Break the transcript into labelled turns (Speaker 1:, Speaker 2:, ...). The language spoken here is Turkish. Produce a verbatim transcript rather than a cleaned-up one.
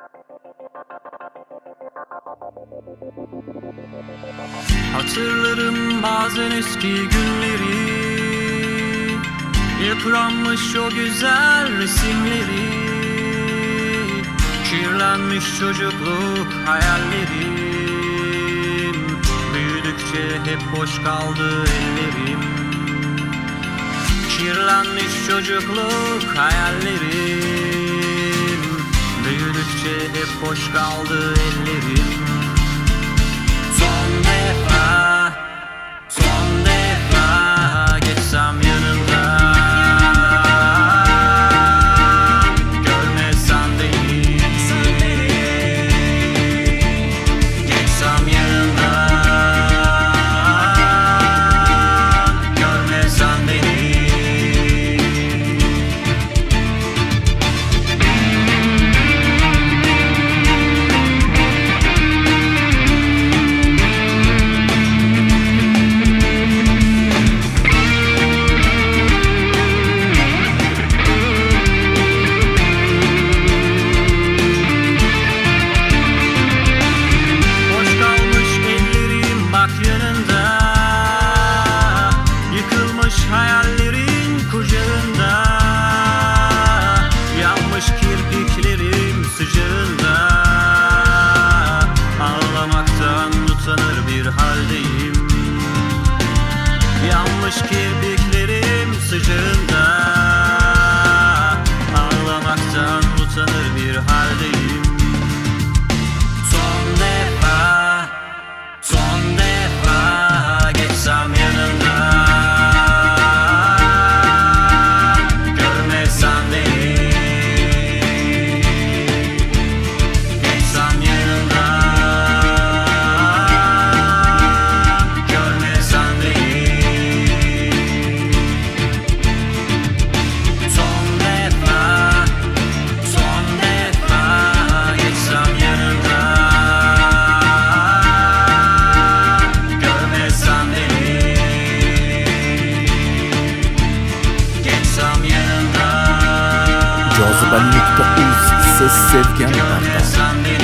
Speaker 1: Hatırlarım bazen eski günleri, yıpranmış o güzel resimleri, kirlenmiş çocukluk hayallerim. Büyüdükçe hep boş kaldı ellerim. Kirlenmiş çocukluk hayallerim. Büyüdükçe hep boş kaldı ellerim. Son defa, son defa geçsem yanından, görmesen beni, geçsem yanından, görmesen beni. Hayallerin kucağında, yanmış kirpiklerim sıcağında, ağlamaktan utanır bir haldeyim. Yanmış kirpiklerim sıcağında, ağlamaktan utanır bir haldeyim. Son defa, son defa geçsem yanından,
Speaker 2: Cazibelikte uz ses sevgen benden.